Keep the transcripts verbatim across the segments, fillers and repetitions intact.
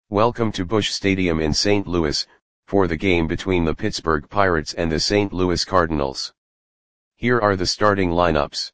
Welcome to Busch Stadium in Saint Louis, for the game between the Pittsburgh Pirates and the Saint Louis Cardinals. Here are the starting lineups.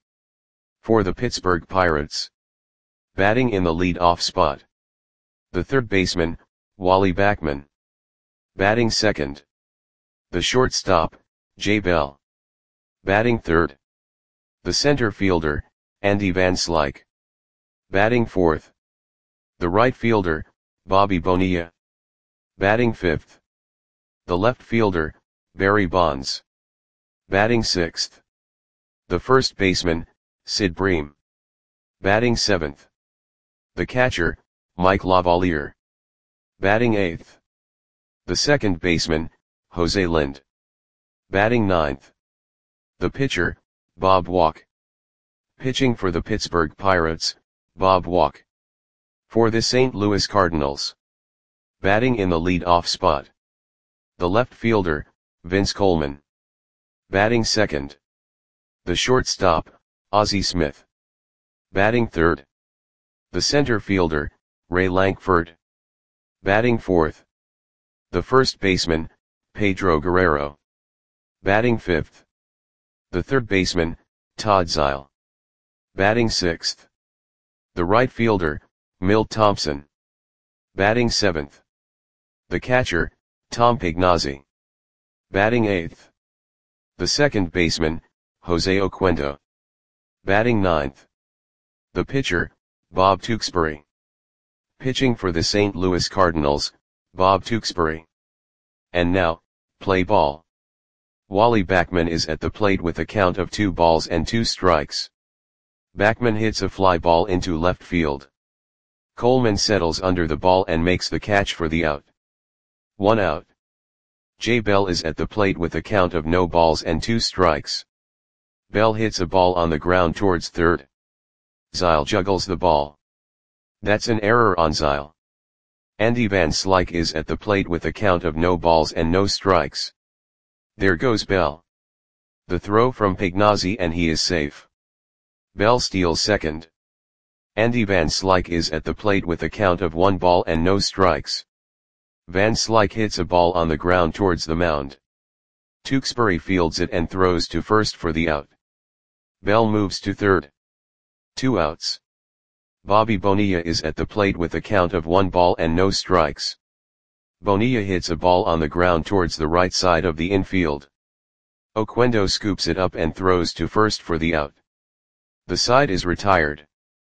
For the Pittsburgh Pirates. Batting in the lead-off spot. The third baseman, Wally Backman. Batting second. The shortstop, Jay Bell. Batting third. The center fielder, Andy Van Slyke. Batting fourth. The right fielder, Bobby Bonilla. Batting fifth. The left fielder, Barry Bonds. Batting sixth. The first baseman, Sid Bream. Batting seventh. The catcher, Mike Lavalier. Batting eighth. The second baseman, Jose Lind. Batting ninth. The pitcher, Bob Walk. Pitching for the Pittsburgh Pirates, Bob Walk. For the Saint Louis Cardinals. Batting in the lead-off spot. The left fielder, Vince Coleman. Batting second. The shortstop, Ozzie Smith. Batting third. The center fielder, Ray Lankford. Batting fourth. The first baseman, Pedro Guerrero. Batting fifth. The third baseman, Todd Zeile. Batting sixth. The right fielder, Milt Thompson. Batting seventh. The catcher, Tom Pignazzi. Batting eighth. The second baseman, Jose Oquendo. Batting ninth. The pitcher, Bob Tewksbury. Pitching for the Saint Louis Cardinals, Bob Tewksbury. And now, play ball. Wally Backman is at the plate with a count of two balls and two strikes. Backman hits a fly ball into left field. Coleman settles under the ball and makes the catch for the out. One out. Jay Bell is at the plate with a count of no balls and two strikes. Bell hits a ball on the ground towards third. Zeile juggles the ball. That's an error on Zeile. Andy Van Slyke is at the plate with a count of no balls and no strikes. There goes Bell. The throw from Pignazzi and he is safe. Bell steals second. Andy Van Slyke is at the plate with a count of one ball and no strikes. Van Slyke hits a ball on the ground towards the mound. Tewksbury fields it and throws to first for the out. Bell moves to third. Two outs. Bobby Bonilla is at the plate with a count of one ball and no strikes. Bonilla hits a ball on the ground towards the right side of the infield. Oquendo scoops it up and throws to first for the out. The side is retired.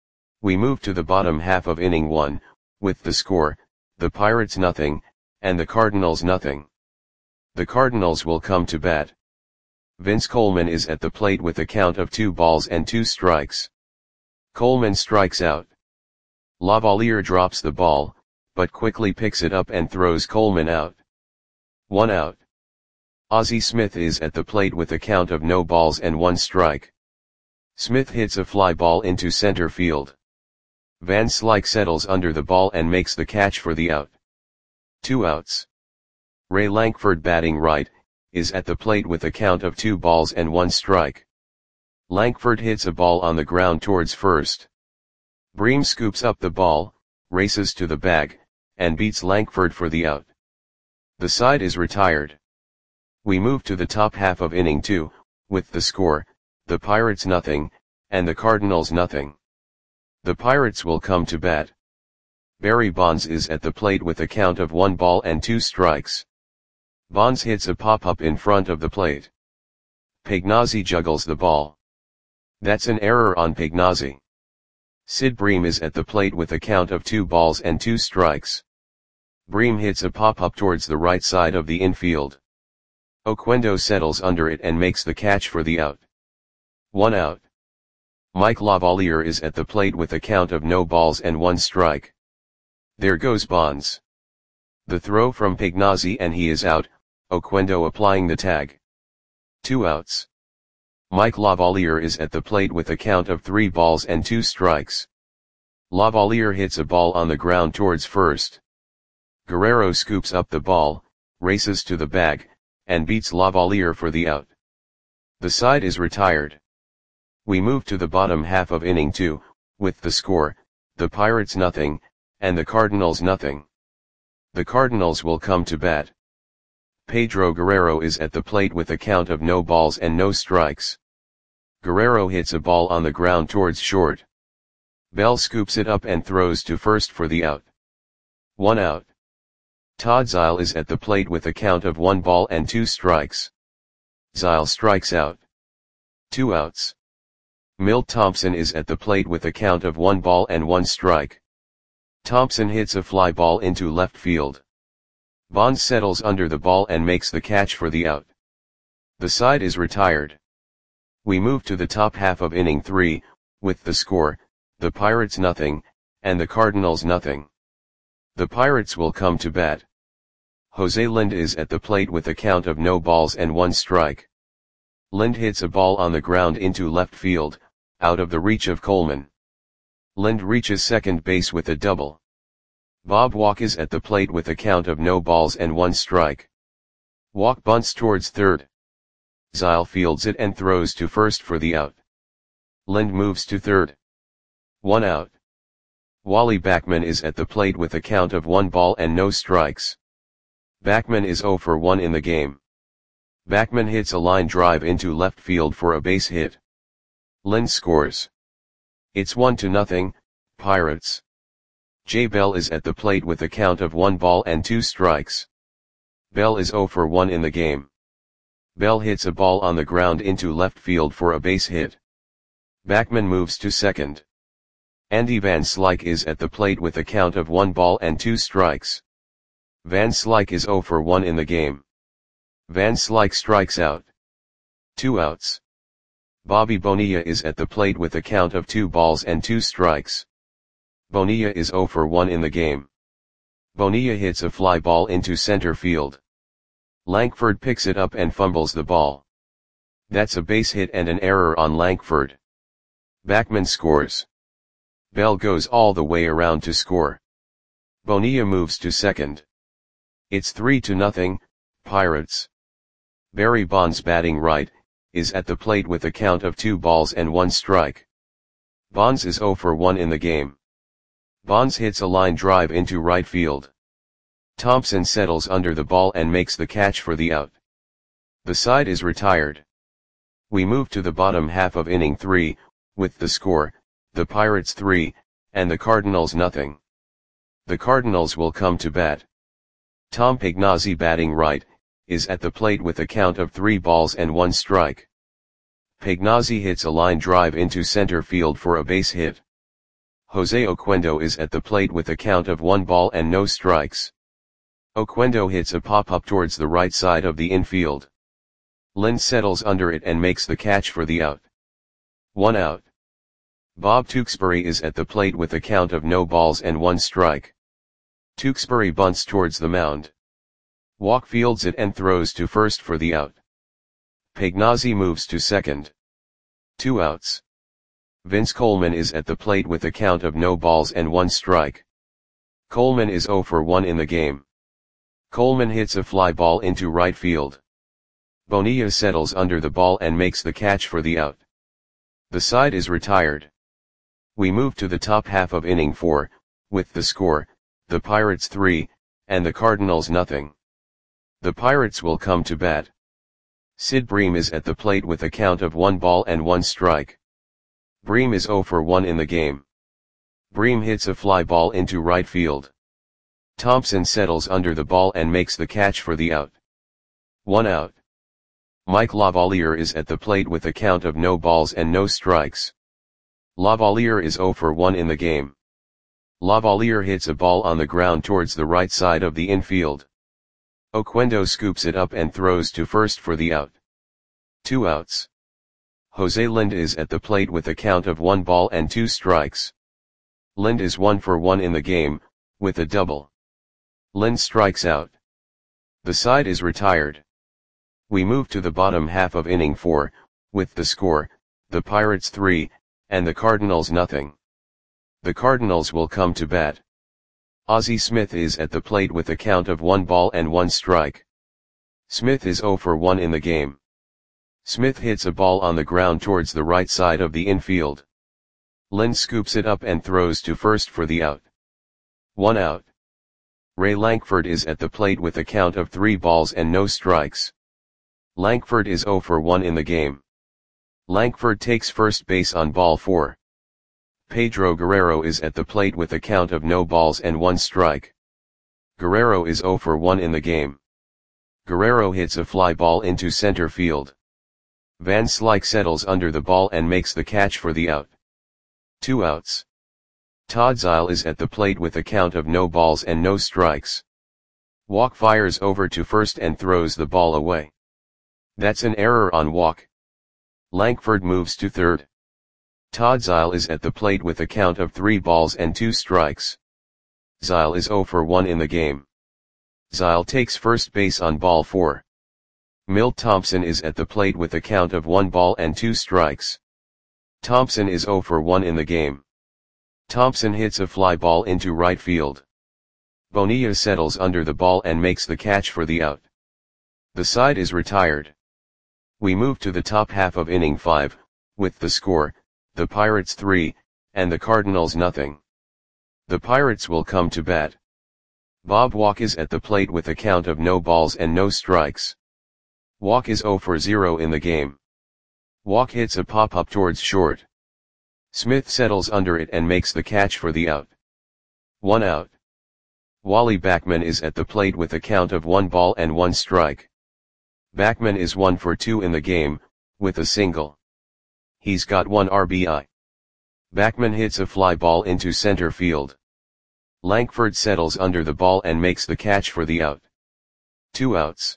We move to the bottom half of inning one, with the score, the Pirates nothing, and the Cardinals nothing. The Cardinals will come to bat. Vince Coleman is at the plate with a count of two balls and two strikes. Coleman strikes out. Lavalier drops the ball, but quickly picks it up and throws Coleman out. One out. Ozzie Smith is at the plate with a count of no balls and one strike. Smith hits a fly ball into center field. Van Slyke settles under the ball and makes the catch for the out. Two outs. Ray Lankford, batting right, is at the plate with a count of two balls and one strike. Lankford hits a ball on the ground towards first. Bream scoops up the ball, races to the bag, and beats Lankford for the out. The side is retired. We move to the top half of inning two, with the score, the Pirates nothing, and the Cardinals nothing. The Pirates will come to bat. Barry Bonds is at the plate with a count of one ball and two strikes. Bonds hits a pop-up in front of the plate. Pignazzi juggles the ball. That's an error on Pignazzi. Sid Bream is at the plate with a count of two balls and two strikes. Bream hits a pop-up towards the right side of the infield. Oquendo settles under it and makes the catch for the out. One out. Mike Lavalier is at the plate with a count of no balls and one strike. There goes Bonds. The throw from Pignazzi and he is out, Oquendo applying the tag. Two outs. Mike Lavalier is at the plate with a count of three balls and two strikes. Lavalier hits a ball on the ground towards first. Guerrero scoops up the ball, races to the bag, and beats Lavalier for the out. The side is retired. We move to the bottom half of inning two, with the score, the Pirates nothing, and the Cardinals nothing. The Cardinals will come to bat. Pedro Guerrero is at the plate with a count of no balls and no strikes. Guerrero hits a ball on the ground towards short. Bell scoops it up and throws to first for the out. One out. Todd Zeile is at the plate with a count of one ball and two strikes. Zeile strikes out. Two outs. Milt Thompson is at the plate with a count of one ball and one strike. Thompson hits a fly ball into left field. Bonds settles under the ball and makes the catch for the out. The side is retired. We move to the top half of inning three, with the score, the Pirates nothing, and the Cardinals nothing. The Pirates will come to bat. Jose Lind is at the plate with a count of no balls and one strike. Lind hits a ball on the ground into left field, out of the reach of Coleman. Lind reaches second base with a double. Bob Walk is at the plate with a count of no balls and one strike. Walk bunts towards third. Zeile fields it and throws to first for the out. Lind moves to third. One out. Wally Backman is at the plate with a count of one ball and no strikes. Backman is oh for one in the game. Backman hits a line drive into left field for a base hit. Lind scores. It's one to nothing, Pirates. Jay Bell is at the plate with a count of one ball and two strikes. Bell is oh for one in the game. Bell hits a ball on the ground into left field for a base hit. Backman moves to second. Andy Van Slyke is at the plate with a count of one ball and two strikes. Van Slyke is oh for one in the game. Van Slyke strikes out. Two outs. Bobby Bonilla is at the plate with a count of two balls and two strikes. Bonilla is oh for one in the game. Bonilla hits a fly ball into center field. Lankford picks it up and fumbles the ball. That's a base hit and an error on Lankford. Backman scores. Bell goes all the way around to score. Bonilla moves to second. It's three to nothing, Pirates. Barry Bonds, batting right, is at the plate with a count of two balls and one strike. Bonds is oh for one in the game. Bonds hits a line drive into right field. Thompson settles under the ball and makes the catch for the out. The side is retired. We move to the bottom half of inning three, with the score, the Pirates three, and the Cardinals nothing. The Cardinals will come to bat. Tom Pagnozzi, batting right, is at the plate with a count of three balls and one strike. Pagnozzi hits a line drive into center field for a base hit. Jose Oquendo is at the plate with a count of one ball and no strikes. Oquendo hits a pop-up towards the right side of the infield. Lind settles under it and makes the catch for the out. One out. Bob Tewksbury is at the plate with a count of no balls and one strike. Tewksbury bunts towards the mound. Walk fields it and throws to first for the out. Pagnozzi moves to second. Two outs. Vince Coleman is at the plate with a count of no balls and one strike. Coleman is oh for one in the game. Coleman hits a fly ball into right field. Bonilla settles under the ball and makes the catch for the out. The side is retired. We move to the top half of inning four, with the score, the Pirates three, and the Cardinals nothing. The Pirates will come to bat. Sid Bream is at the plate with a count of one ball and one strike. Bream is oh for one in the game. Bream hits a fly ball into right field. Thompson settles under the ball and makes the catch for the out. One out. Mike Lavalier is at the plate with a count of no balls and no strikes. Lavalier is oh for one in the game. Lavalier hits a ball on the ground towards the right side of the infield. Oquendo scoops it up and throws to first for the out. Two outs. Jose Lind is at the plate with a count of one ball and two strikes. Lind is one for one in the game, with a double. Lind strikes out. The side is retired. We move to the bottom half of inning four, with the score, the Pirates three, and the Cardinals nothing. The Cardinals will come to bat. Ozzie Smith is at the plate with a count of one ball and one strike. Smith is oh for one in the game. Smith hits a ball on the ground towards the right side of the infield. Lind scoops it up and throws to first for the out. One out. Ray Lankford is at the plate with a count of three balls and no strikes. Lankford is zero for one in the game. Lankford takes first base on ball four. Pedro Guerrero is at the plate with a count of no balls and one strike. Guerrero is zero for one in the game. Guerrero hits a fly ball into center field. Van Slyke settles under the ball and makes the catch for the out. Two outs. Todd Zeile is at the plate with a count of no balls and no strikes. Walk fires over to first and throws the ball away. That's an error on walk. Lankford moves to third. Todd Zeile is at the plate with a count of three balls and two strikes. Zeile is zero for one in the game. Zeile takes first base on ball four. Milt Thompson is at the plate with a count of one ball and two strikes. Thompson is zero for one in the game. Thompson hits a fly ball into right field. Bonilla settles under the ball and makes the catch for the out. The side is retired. We move to the top half of inning five, with the score, the Pirates three, and the Cardinals nothing. The Pirates will come to bat. Bob Walk is at the plate with a count of no balls and no strikes. Walk is zero for zero in the game. Walk hits a pop-up towards short. Smith settles under it and makes the catch for the out. One out. Wally Backman is at the plate with a count of one ball and one strike. Backman is one for two in the game, with a single. He's got one R B I. Backman hits a fly ball into center field. Lankford settles under the ball and makes the catch for the out. Two outs.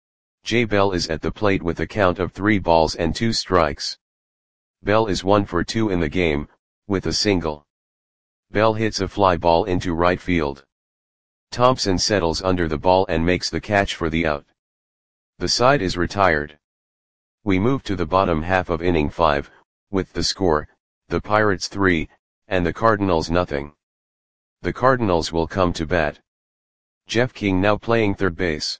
Jay Bell is at the plate with a count of three balls and two strikes. Bell is one for two in the game, with a single. Bell hits a fly ball into right field. Thompson settles under the ball and makes the catch for the out. The side is retired. We move to the bottom half of inning five, with the score, the Pirates three, and the Cardinals nothing. The Cardinals will come to bat. Jeff King now playing third base.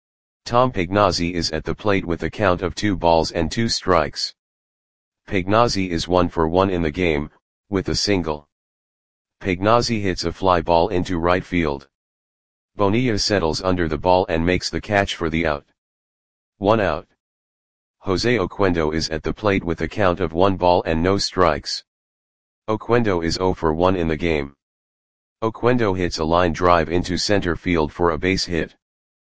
Tom Pagnozzi is at the plate with a count of two balls and two strikes. Pagnozzi is one for one in the game, with a single. Pagnozzi hits a fly ball into right field. Bonilla settles under the ball and makes the catch for the out. One out. Jose Oquendo is at the plate with a count of one ball and no strikes. Oquendo is zero for one in the game. Oquendo hits a line drive into center field for a base hit.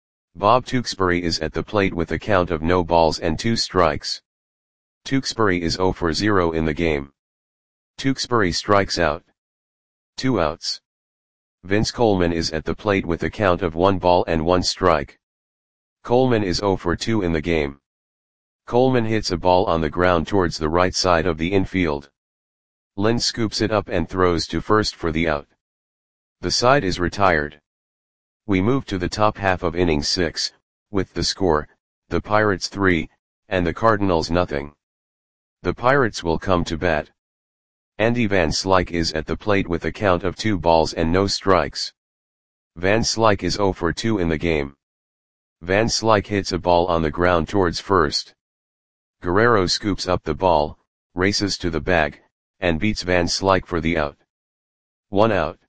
Bob Tewksbury is at the plate with a count of no balls and two strikes. Tewksbury is zero for zero in the game. Tewksbury strikes out. Two outs. Vince Coleman is at the plate with a count of one ball and one strike. Coleman is zero for two in the game. Coleman hits a ball on the ground towards the right side of the infield. Lynn scoops it up and throws to first for the out. The side is retired. We move to the top half of inning six, with the score, the Pirates three, and the Cardinals nothing. The Pirates will come to bat. Andy Van Slyke is at the plate with a count of two balls and no strikes. Van Slyke is zero for two in the game. Van Slyke hits a ball on the ground towards first. Guerrero scoops up the ball, races to the bag, and beats Van Slyke for the out. One out.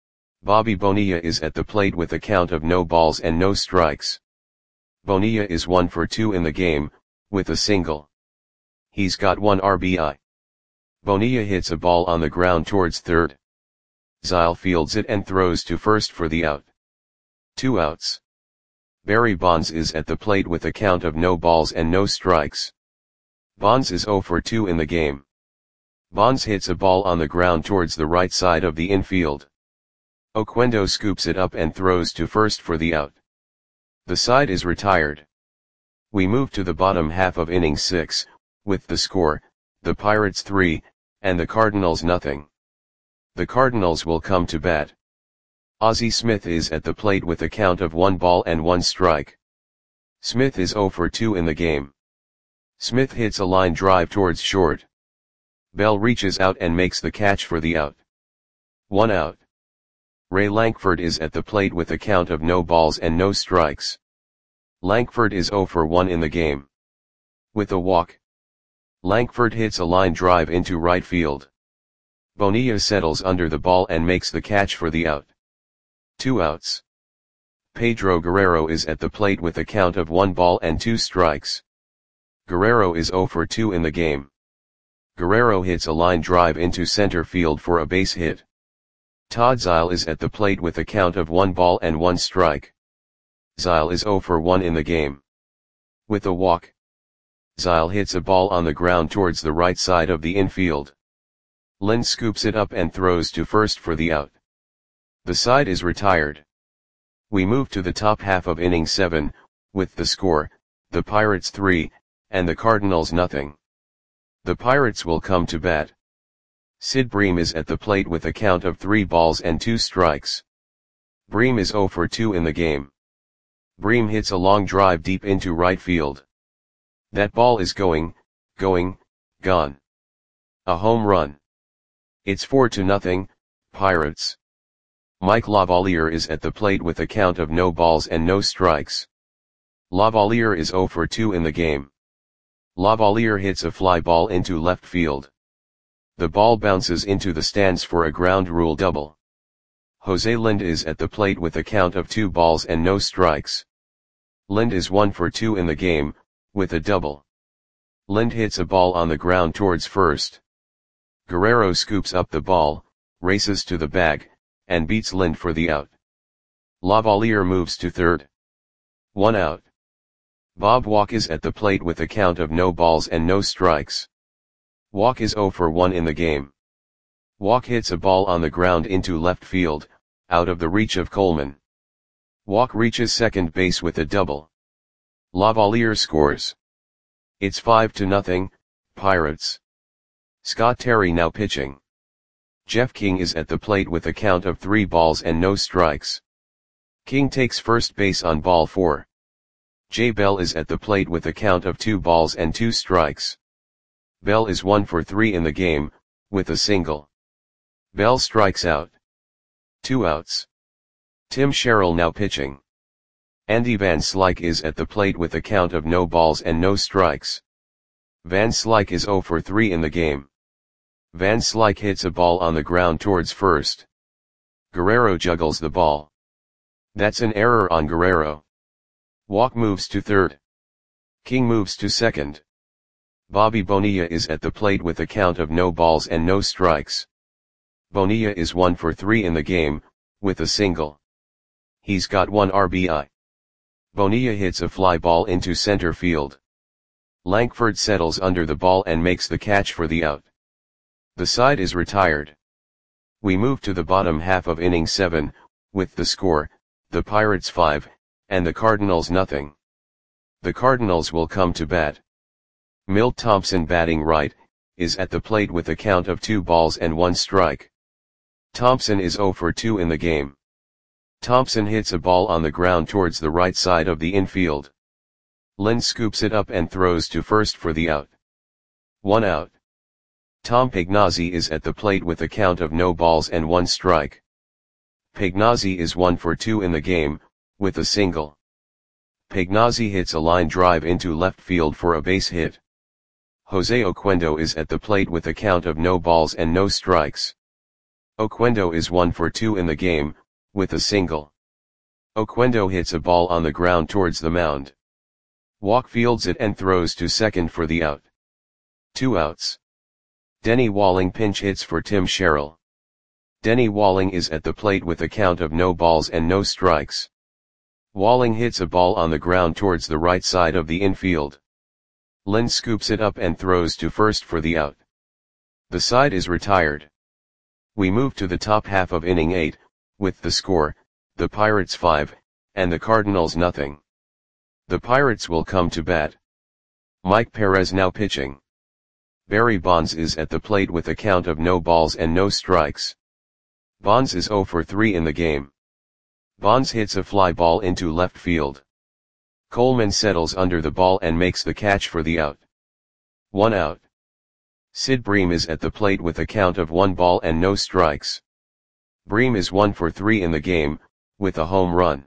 Bobby Bonilla is at the plate with a count of no balls and no strikes. Bonilla is one for two in the game, with a single. He's got one R B I. Bonilla hits a ball on the ground towards third. Zeile fields it and throws to first for the out. Two outs. Barry Bonds is at the plate with a count of no balls and no strikes. Bonds is zero for two in the game. Bonds hits a ball on the ground towards the right side of the infield. Oquendo scoops it up and throws to first for the out. The side is retired. We move to the bottom half of inning six, with the score, the Pirates three, and the Cardinals nothing. The Cardinals will come to bat. Ozzie Smith is at the plate with a count of one ball and one strike. Smith is zero for two in the game. Smith hits a line drive towards short. Bell reaches out and makes the catch for the out. One out. Ray Lankford is at the plate with a count of no balls and no strikes. Lankford is zero for one in the game. With a walk. Lankford hits a line drive into right field. Bonilla settles under the ball and makes the catch for the out. Two outs. Pedro Guerrero is at the plate with a count of one ball and two strikes. Guerrero is zero for two in the game. Guerrero hits a line drive into center field for a base hit. Todd Zeile is at the plate with a count of one ball and one strike. Zeile is zero for one in the game. With a walk, Zeile hits a ball on the ground towards the right side of the infield. Lind scoops it up and throws to first for the out. The side is retired. We move to the top half of inning seven, with the score, the Pirates three, and the Cardinals nothing. The Pirates will come to bat. Sid Bream is at the plate with a count of three balls and two strikes. Bream is zero for two in the game. Bream hits a long drive deep into right field. That ball is going, going, gone. A home run. It's four to nothing, Pirates. Mike Lavalier is at the plate with a count of no balls and no strikes. Lavalier is zero for two in the game. Lavalier hits a fly ball into left field. The ball bounces into the stands for a ground rule double. Jose Lind is at the plate with a count of two balls and no strikes. Lind is one for two in the game, with a double. Lind hits a ball on the ground towards first. Guerrero scoops up the ball, races to the bag, and beats Lind for the out. Lavalier moves to third. One out. Bob Walk is at the plate with a count of no balls and no strikes. Walk is zero for one in the game. Walk hits a ball on the ground into left field, out of the reach of Coleman. Walk reaches second base with a double. Lavalier scores. It's five to nothing, Pirates. Scott Terry now pitching. Jeff King is at the plate with a count of three balls and no strikes. King takes first base on ball four. Jay Bell is at the plate with a count of two balls and two strikes. Bell is one for three in the game, with a single. Bell strikes out. Two outs. Tim Sherrill now pitching. Andy Van Slyke is at the plate with a count of no balls and no strikes. Van Slyke is zero for three in the game. Van Slyke hits a ball on the ground towards first. Guerrero juggles the ball. That's an error on Guerrero. Walk moves to third. King moves to second. Bobby Bonilla is at the plate with a count of no balls and no strikes. Bonilla is one for three in the game, with a single. He's got one R B I. Bonilla hits a fly ball into center field. Lankford settles under the ball and makes the catch for the out. The side is retired. We move to the bottom half of inning seven, with the score, the Pirates five, and the Cardinals nothing. The Cardinals will come to bat. Milt Thompson, batting right, is at the plate with a count of two balls and one strike. Thompson is zero for two in the game. Thompson hits a ball on the ground towards the right side of the infield. Lind scoops it up and throws to first for the out. One out. Tom Pagnozzi is at the plate with a count of no balls and one strike. Pagnozzi is one for two in the game, with a single. Pagnozzi hits a line drive into left field for a base hit. Jose Oquendo is at the plate with a count of no balls and no strikes. Oquendo is one for two in the game, with a single. Oquendo hits a ball on the ground towards the mound. Walk fields it and throws to second for the out. Two outs. Denny Walling pinch hits for Tim Sherrill. Denny Walling is at the plate with a count of no balls and no strikes. Walling hits a ball on the ground towards the right side of the infield. Lind scoops it up and throws to first for the out. The side is retired. We move to the top half of inning eight, with the score, the Pirates five, and the Cardinals nothing. The Pirates will come to bat. Mike Perez now pitching. Barry Bonds is at the plate with a count of no balls and no strikes. Bonds is zero for three in the game. Bonds hits a fly ball into left field. Coleman settles under the ball and makes the catch for the out. One out. Sid Bream is at the plate with a count of one ball and no strikes. Bream is one for three in the game, with a home run.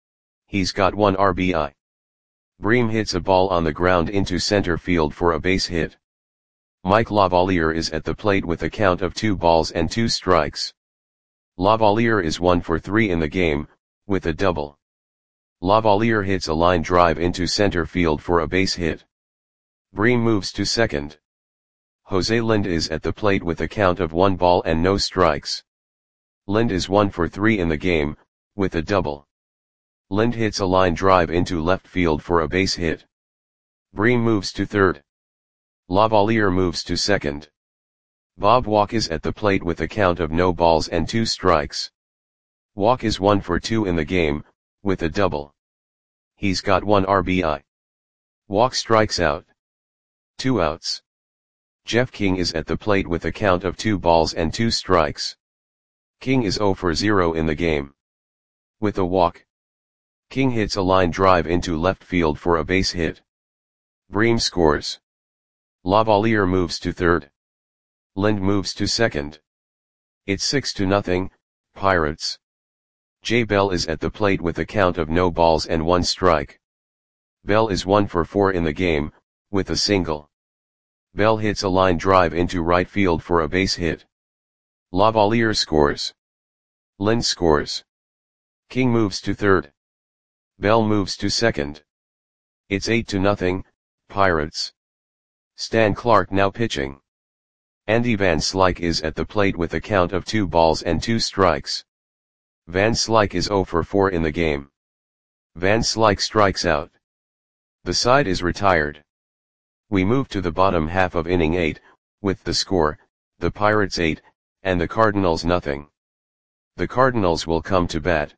He's got one R B I. Bream hits a ball on the ground into center field for a base hit. Mike Lavalier is at the plate with a count of two balls and two strikes. Lavalier is one for three in the game, with a double. Lavalier hits a line drive into center field for a base hit. Bream moves to second. Jose Lind is at the plate with a count of one ball and no strikes. Lind is one for three in the game, with a double. Lind hits a line drive into left field for a base hit. Bream moves to third. Lavalier moves to second. Bob Walk is at the plate with a count of no balls and two strikes. Walk is one for two in the game, with a double. He's got one R B I. Walk strikes out. Two outs. Jeff King is at the plate with a count of two balls and two strikes. King is zero for zero in the game. With a walk, King hits a line drive into left field for a base hit. Bream scores. Lavalier moves to third. Lind moves to second. It's six to nothing, Pirates. Jay Bell is at the plate with a count of no balls and one strike. Bell is one for four in the game, with a single. Bell hits a line drive into right field for a base hit. Lavalier scores. Lind scores. King moves to third. Bell moves to second. It's eight to nothing, Pirates. Stan Clark now pitching. Andy Van Slyke is at the plate with a count of two balls and two strikes. Van Slyke is zero for four in the game. Van Slyke strikes out. The side is retired. We move to the bottom half of inning eight, with the score, the Pirates eight, and the Cardinals nothing. The Cardinals will come to bat.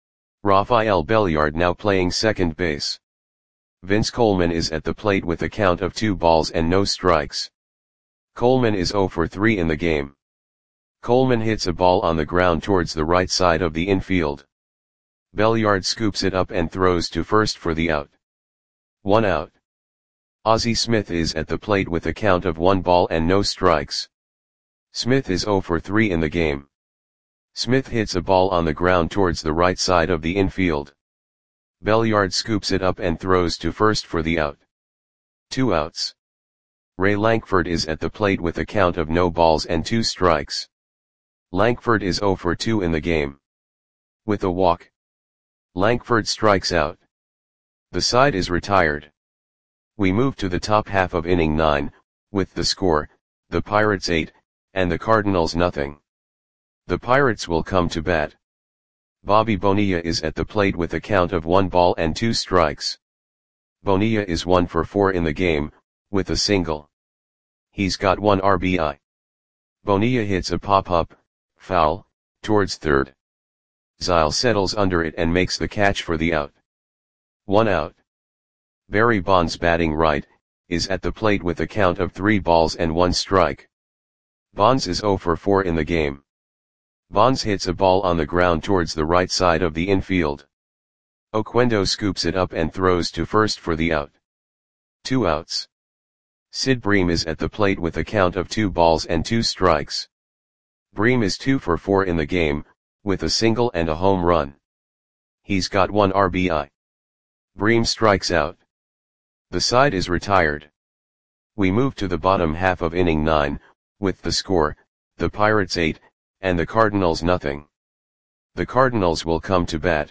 Rafael Belliard now playing second base. Vince Coleman is at the plate with a count of two balls and no strikes. Coleman is zero for three in the game. Coleman hits a ball on the ground towards the right side of the infield. Belliard scoops it up and throws to first for the out. One out. Ozzie Smith is at the plate with a count of one ball and no strikes. Smith is zero for three in the game. Smith hits a ball on the ground towards the right side of the infield. Belliard scoops it up and throws to first for the out. Two outs. Ray Lankford is at the plate with a count of no balls and two strikes. Lankford is zero for two in the game. With a walk, Lankford strikes out. The side is retired. We move to the top half of inning nine, with the score, the Pirates eight, and the Cardinals nothing. The Pirates will come to bat. Bobby Bonilla is at the plate with a count of one ball and two strikes. Bonilla is one for four in the game, with a single. He's got one R B I. Bonilla hits a pop-up, foul, towards third. Zyle settles under it and makes the catch for the out. One out. Barry Bonds batting right, is at the plate with a count of three balls and one strike. Bonds is zero for four in the game. Bonds hits a ball on the ground towards the right side of the infield. Oquendo scoops it up and throws to first for the out. Two outs. Sid Bream is at the plate with a count of two balls and two strikes. Bream is two for four in the game, with a single and a home run. He's got one R B I. Bream strikes out. The side is retired. We move to the bottom half of inning nine, with the score, the Pirates eight, and the Cardinals nothing. The Cardinals will come to bat.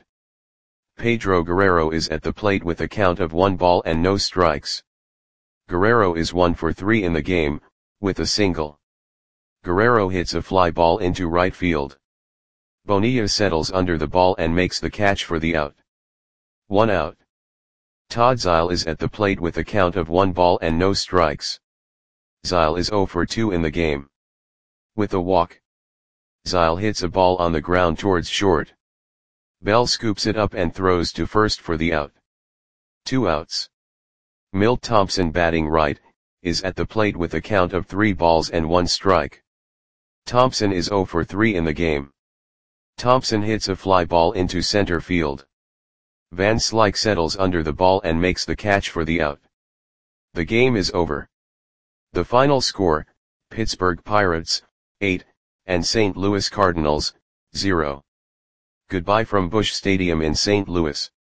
Pedro Guerrero is at the plate with a count of one ball and no strikes. Guerrero is one for three in the game, with a single. Guerrero hits a fly ball into right field. Bonilla settles under the ball and makes the catch for the out. One out. Todd Zyle is at the plate with a count of one ball and no strikes. Zyle is zero for two in the game. With a walk, Zyle hits a ball on the ground towards short. Bell scoops it up and throws to first for the out. Two outs. Milt Thompson batting right, is at the plate with a count of three balls and one strike. Thompson is zero for three in the game. Thompson hits a fly ball into center field. Van Slyke settles under the ball and makes the catch for the out. The game is over. The final score, Pittsburgh Pirates, eight, and Saint Louis Cardinals, zero. Goodbye from Busch Stadium in Saint Louis.